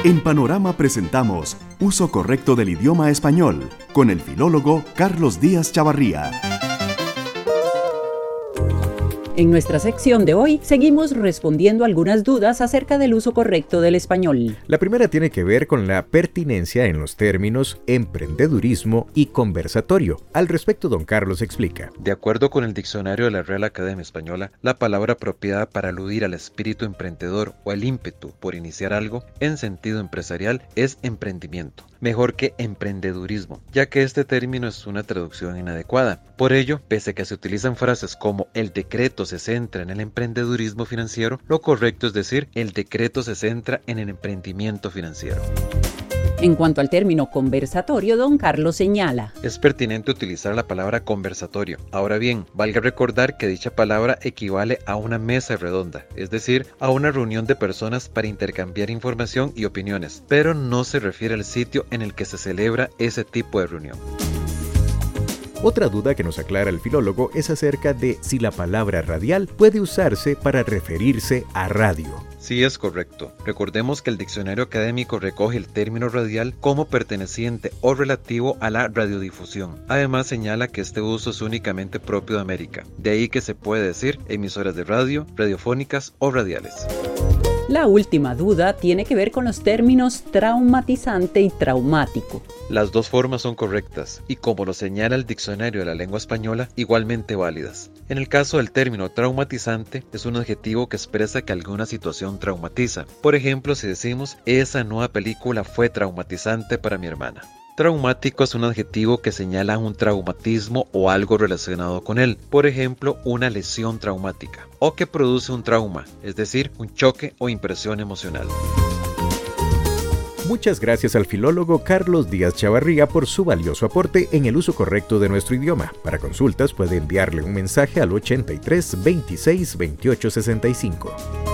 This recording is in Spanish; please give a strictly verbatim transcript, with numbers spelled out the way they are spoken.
En Panorama presentamos Uso correcto del idioma español con el filólogo Carlos Díaz Chavarría. En nuestra sección de hoy seguimos respondiendo algunas dudas acerca del uso correcto del español. La primera tiene que ver con la pertinencia en los términos emprendedurismo y conversatorio. Al respecto, don Carlos explica. De acuerdo con el diccionario de la Real Academia Española, la palabra apropiada para aludir al espíritu emprendedor o al ímpetu por iniciar algo en sentido empresarial es emprendimiento, mejor que emprendedurismo, ya que este término es una traducción inadecuada. Por ello, pese a que se utilizan frases como el decreto se centra en el emprendedurismo financiero, lo correcto es decir, el decreto se centra en el emprendimiento financiero. En cuanto al término conversatorio, don Carlos señala: es pertinente utilizar la palabra conversatorio. Ahora bien, valga recordar que dicha palabra equivale a una mesa redonda, es decir, a una reunión de personas para intercambiar información y opiniones, pero no se refiere al sitio en el que se celebra ese tipo de reunión. Otra duda que nos aclara el filólogo es acerca de si la palabra radial puede usarse para referirse a radio. Sí, es correcto. Recordemos que el diccionario académico recoge el término radial como perteneciente o relativo a la radiodifusión. Además señala que este uso es únicamente propio de América. De ahí que se puede decir emisoras de radio, radiofónicas o radiales. La última duda tiene que ver con los términos traumatizante y traumático. Las dos formas son correctas y, como lo señala el diccionario de la lengua española, igualmente válidas. En el caso del término traumatizante, es un adjetivo que expresa que alguna situación traumatiza. Por ejemplo, si decimos, esa nueva película fue traumatizante para mi hermana. Traumático es un adjetivo que señala un traumatismo o algo relacionado con él, por ejemplo, una lesión traumática, o que produce un trauma, es decir, un choque o impresión emocional. Muchas gracias al filólogo Carlos Díaz Chavarría por su valioso aporte en el uso correcto de nuestro idioma. Para consultas puede enviarle un mensaje al ochenta y tres, veintiséis, veintiocho, sesenta y cinco.